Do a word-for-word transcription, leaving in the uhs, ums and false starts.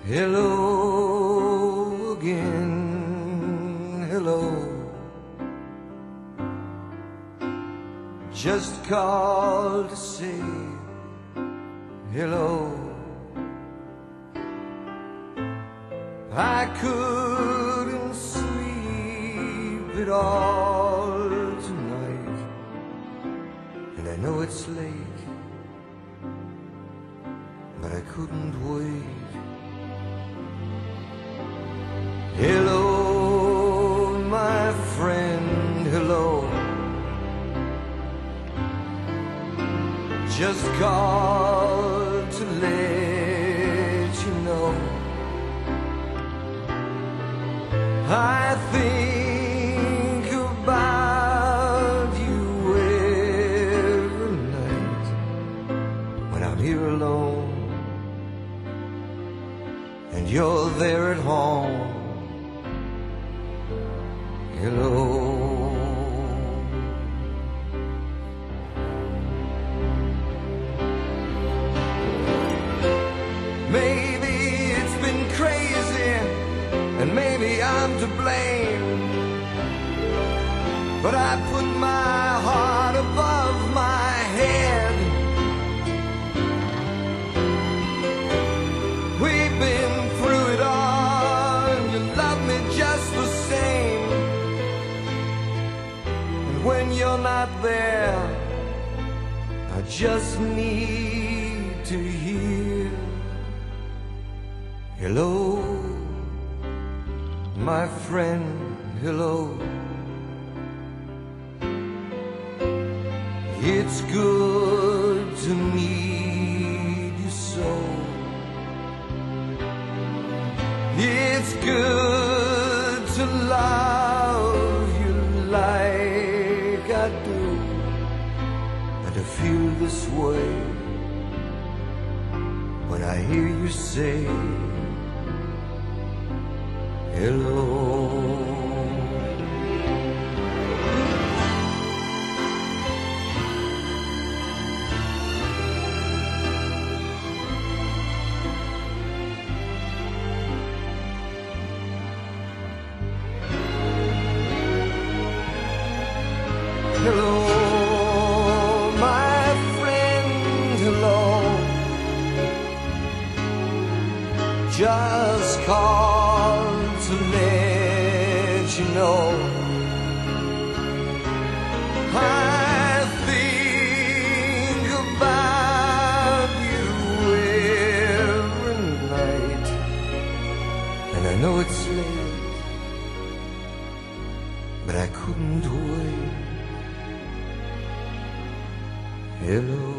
Hello again, hello. Just called to say hello. I couldn't sleep at all tonight, and I know it's late, but I couldn't wait. Hello, my friend, hello. Just called to let you know I think about you every night when I'm here alone and you're there at home. Hello. Maybe it's been crazy, and maybe I'm to blame, but I put my heart above my head. We've been through it all, and you love me just the same. And when you're not there, I just need to hear hello, my friend, hello. It's good to meet you so. It's good to love you like I do, and to feel this way when I hear you say hello. Hello, my friend, hello. Just called to let you know I think about you every night, and I know it's late, but I couldn't wait. Hello.